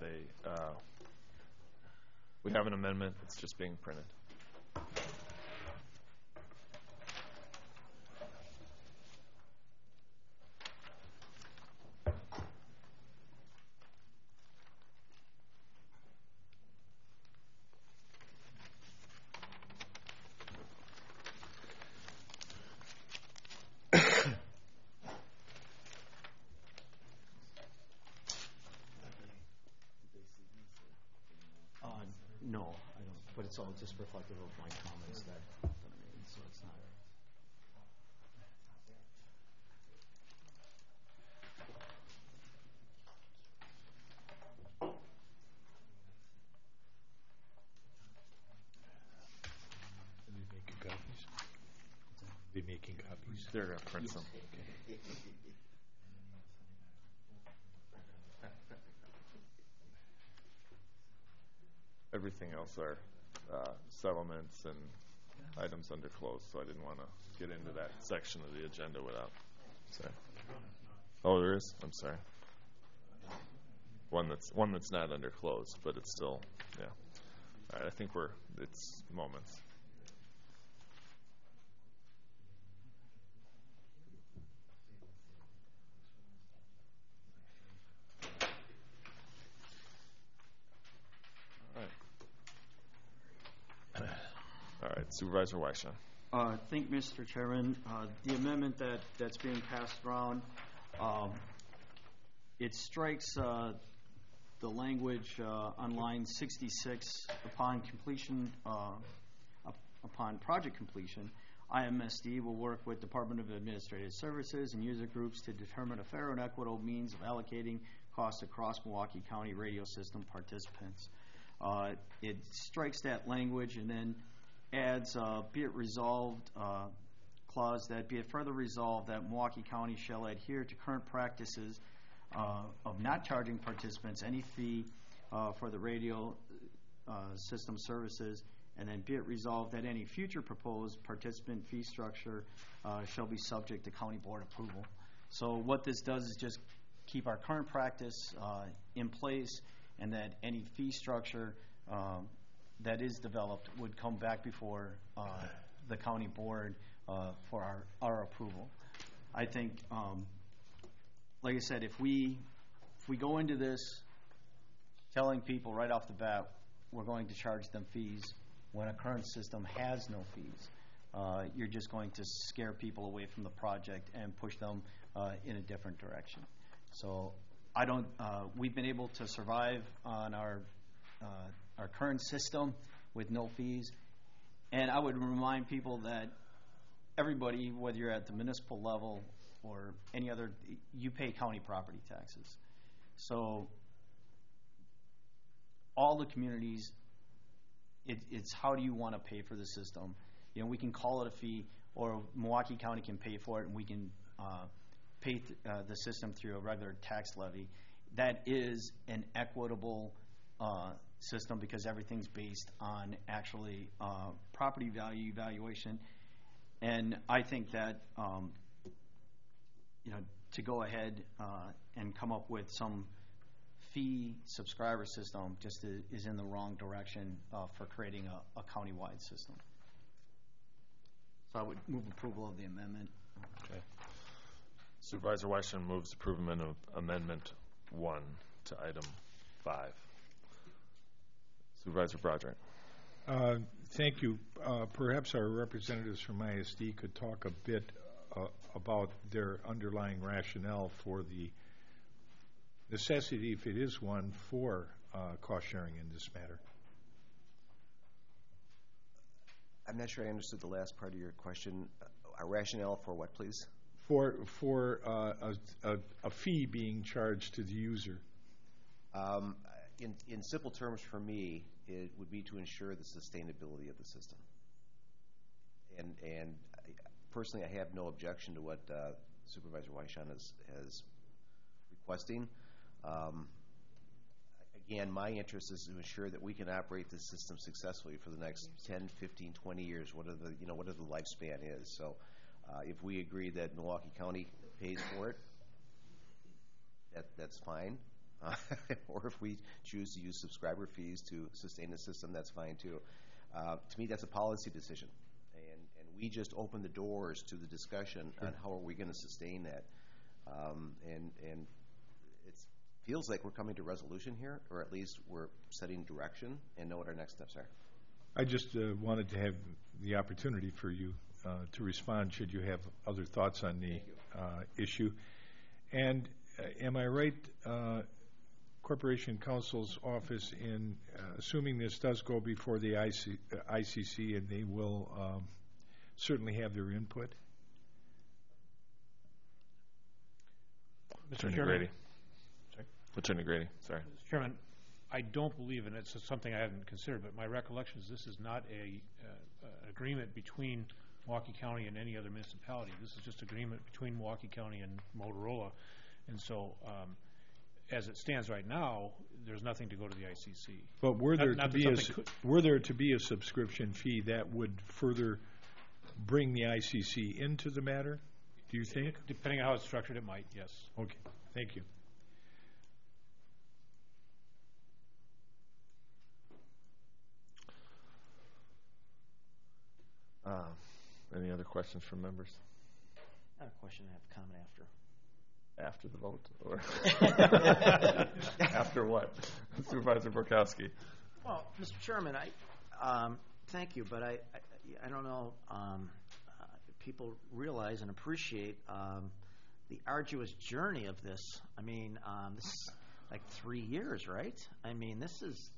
we have an amendment. It's just being printed. No, I don't. But it's all just reflective of my comments that I made, so it's not. Are they making copies? They making copies? They're going to print some. Everything else are settlements and items under close, so I didn't want to get into that section of the agenda without. Sorry. Oh, there is. I'm sorry. One that's not under close, but it's still, yeah. All right, I think it's moments. All right, Supervisor Weishan. Thank you, Mr. Chairman. The amendment that's being passed around, it strikes the language on line 66 upon completion, upon project completion. IMSD will work with Department of Administrative Services and user groups to determine a fair and equitable means of allocating costs across Milwaukee County radio system participants. It strikes that language and then adds be it resolved clause that be it further resolved that Milwaukee County shall adhere to current practices of not charging participants any fee for the radio system services, and then be it resolved that any future proposed participant fee structure shall be subject to county board approval. So what this does is just keep our current practice in place, and that any fee structure that is developed would come back before the county board for our approval. I think, like I said, if we go into this telling people right off the bat we're going to charge them fees when a current system has no fees, you're just going to scare people away from the project and push them in a different direction. So I don't. We've been able to survive on our current system with no fees, and I would remind people that everybody, whether you're at the municipal level or any other, you pay county property taxes. So all the communities, it's how do you want to pay for the system? You know, we can call it a fee, or Milwaukee County can pay for it, and we can pay the system through a regular tax levy. That is an equitable system because everything's based on actually property value evaluation. And I think that to go ahead and come up with some fee subscriber system just is in the wrong direction for creating a countywide system. So I would move approval of the amendment. Okay. Supervisor Weishan moves approval of Amendment 1 to Item 5. Supervisor Broderick. Thank you. Perhaps our representatives from ISD could talk a bit about their underlying rationale for the necessity, if it is one, for cost sharing in this matter. I'm not sure I understood the last part of your question. A rationale for what, please? For a fee being charged to the user. In simple terms, for me, it would be to ensure the sustainability of the system. And personally, I have no objection to what Supervisor Weishan is requesting. Again, my interest is to ensure that we can operate this system successfully for the next 10, 15, 20 years, whatever the lifespan is. So if we agree that Milwaukee County pays for it, that's fine. Or if we choose to use subscriber fees to sustain the system, that's fine too. To me, that's a policy decision. And we just open the doors to the discussion on how are we going to sustain that. And it feels like we're coming to resolution here, or at least we're setting direction and know what our next steps are. I just wanted to have the opportunity for you to respond should you have other thoughts on the issue. And am I right, Corporation Counsel's office, in assuming this does go before the ICC, and they will certainly have their input? Attorney Grady. Attorney Grady, sorry. Mr. Chairman, I don't believe, and it's something I haven't considered, but my recollection is this is not a agreement between Milwaukee County and any other municipality. This is just agreement between Milwaukee County and Motorola. And so, as it stands right now, there's nothing to go to the ICC. But were there to be a subscription fee that would further bring the ICC into the matter, do you think? Depending on how it's structured, it might, yes. Okay, thank you. Any other questions from members? I have a question. I have a comment after. After the vote, or after what? Supervisor Borkowski. Well, Mr. Chairman, thank you, but I don't know if people realize and appreciate the arduous journey of this. I mean, this is like 3 years, right? I mean, this is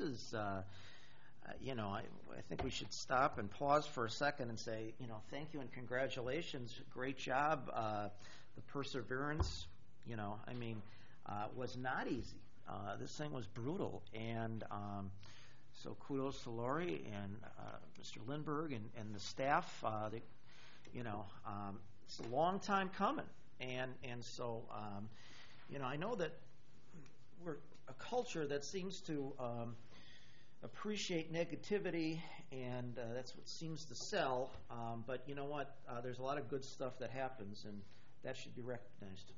you know, I think we should stop and pause for a second and say, you know, thank you and congratulations. Great job. The perseverance, you know, I mean, was not easy. This thing was brutal. And so kudos to Lori and Mr. Lindberg and the staff. You know, it's a long time coming. And so, you know, I know that we're a culture that seems to appreciate negativity, and that's what seems to sell. But you know what? There's a lot of good stuff that happens, and that should be recognized.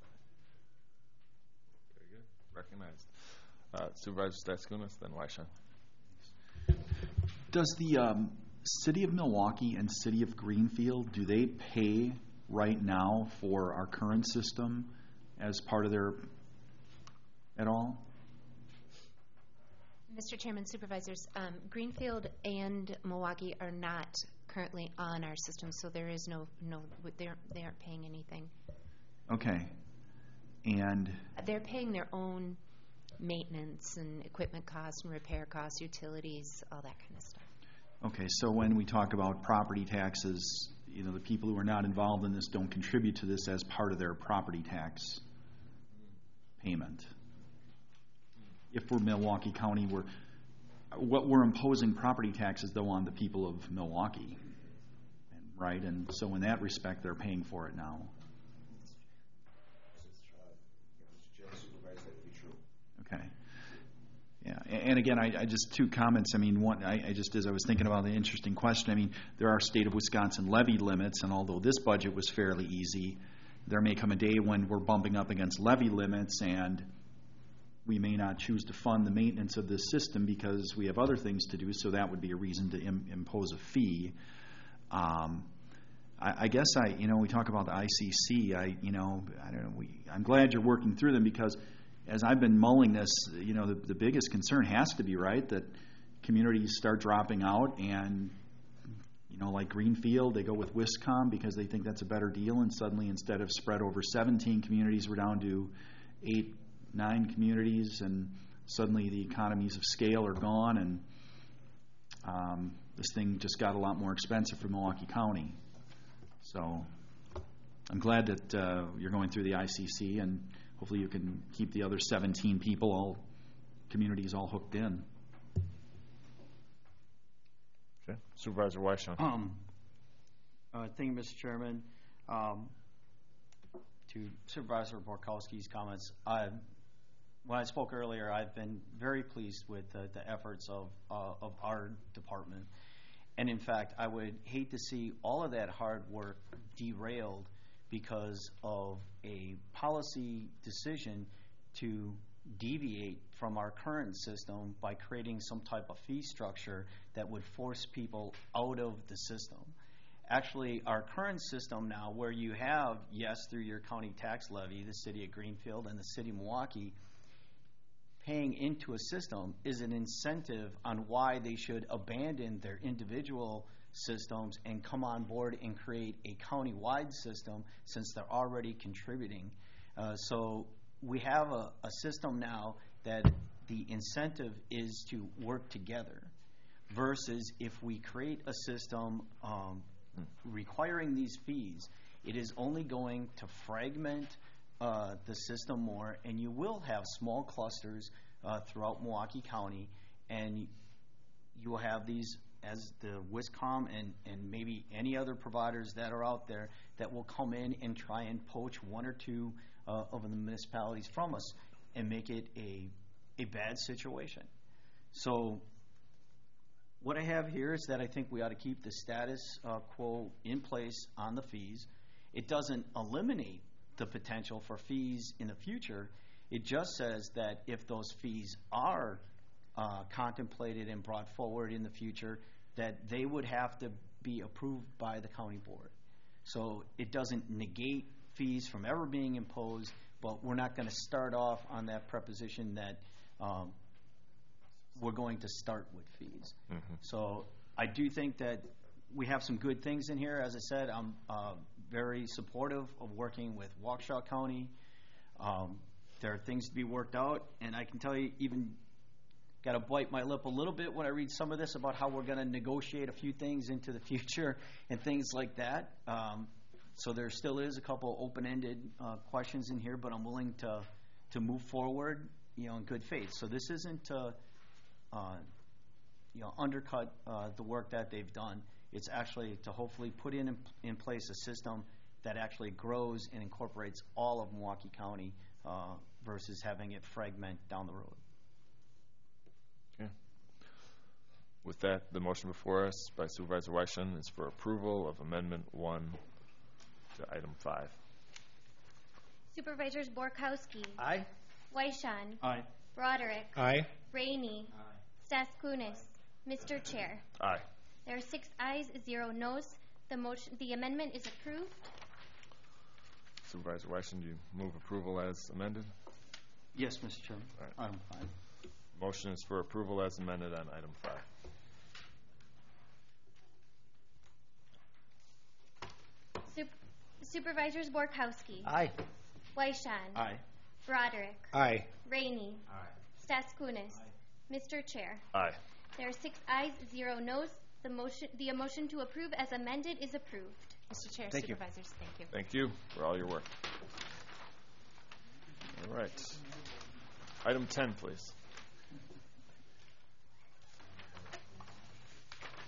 Very good. Recognized. Supervisor Statskunas, then Weishan. Does the City of Milwaukee and City of Greenfield, do they pay right now for our current system as part of their, at all? Mr. Chairman, Supervisors, Greenfield and Milwaukee are not currently on our system, so there is no they aren't paying anything. Okay. And They're paying their own maintenance and equipment costs and repair costs, utilities, all that kind of stuff. okay, so when we talk about property taxes, you know, the people who are not involved in this don't contribute to this as part of their property tax payment. If we're Milwaukee County, we're imposing property taxes, though, on the people of Milwaukee, right? And so in that respect, they're paying for it now. Okay. Yeah, and again, I just two comments. I mean, one, I just, as I was thinking about the interesting question, I mean, there are state of Wisconsin levy limits, and although this budget was fairly easy, there may come a day when we're bumping up against levy limits, and we may not choose to fund the maintenance of this system because we have other things to do, so that would be a reason to impose a fee. I guess we talk about the ICC. I don't know. I'm glad you're working through them because as I've been mulling this, you know, the biggest concern has to be, right, that communities start dropping out and, you know, like Greenfield, they go with Wiscom because they think that's a better deal, and suddenly instead of spread over 17 communities, we're down to 8, 9 communities, and suddenly the economies of scale are gone, and this thing just got a lot more expensive for Milwaukee County. So I'm glad that you're going through the ICC, and hopefully you can keep the other 17 people, communities all hooked in. Okay. Supervisor Weishan. Thank you, Mr. Chairman. To Supervisor Borkowski's comments, when I spoke earlier, I've been very pleased with the efforts of our department. And in fact, I would hate to see all of that hard work derailed because of a policy decision to deviate from our current system by creating some type of fee structure that would force people out of the system. Actually, our current system now, where you have, yes, through your county tax levy, the city of Greenfield and the city of Milwaukee, paying into a system is an incentive on why they should abandon their individual systems and come on board and create a county-wide system since they're already contributing. So we have a system now that the incentive is to work together versus if we create a system requiring these fees, it is only going to fragment the system more, and you will have small clusters throughout Milwaukee County, and you will have these as the Wiscom and maybe any other providers that are out there that will come in and try and poach one or two of the municipalities from us and make it a bad situation. So what I have here is that I think we ought to keep the status quo in place on the fees. It doesn't eliminate the potential for fees in the future. It just says that if those fees are contemplated and brought forward in the future, that they would have to be approved by the county board. So it doesn't negate fees from ever being imposed, but we're not going to start off on that preposition that we're going to start with fees. So I do think that we have some good things in here. As I said, I'm very supportive of working with Waukesha County. There are things to be worked out, and I can tell you, even got to bite my lip a little bit when I read some of this about how we're going to negotiate a few things into the future and things like that. So there still is a couple open-ended questions in here, but I'm willing to move forward, in good faith. So this isn't to, undercut the work that they've done. It's actually to hopefully put in place a system that actually grows and incorporates all of Milwaukee County versus having it fragment down the road. Okay. With that, the motion before us by Supervisor Weishan is for approval of Amendment 1 to Item 5. Supervisors Borkowski. Aye. Weishan. Aye. Broderick. Aye. Rainey. Staskunis. Mr. Chair. Aye. There are 6 ayes, 0 noes. The amendment is approved. Supervisor Weishan, do you move approval as amended? Yes, Mr. Chairman. All right. Item 5. Motion is for approval as amended on Item 5. Supervisors Borkowski. Aye. Weishan. Aye. Broderick. Aye. Rainey. Staskunis. Mr. Chair. Aye. There are 6 ayes, 0 noes. The motion to approve as amended is approved. Mr. Chair, Thank you. supervisors, thank you. Thank you for all your work. All right. Item 10, please.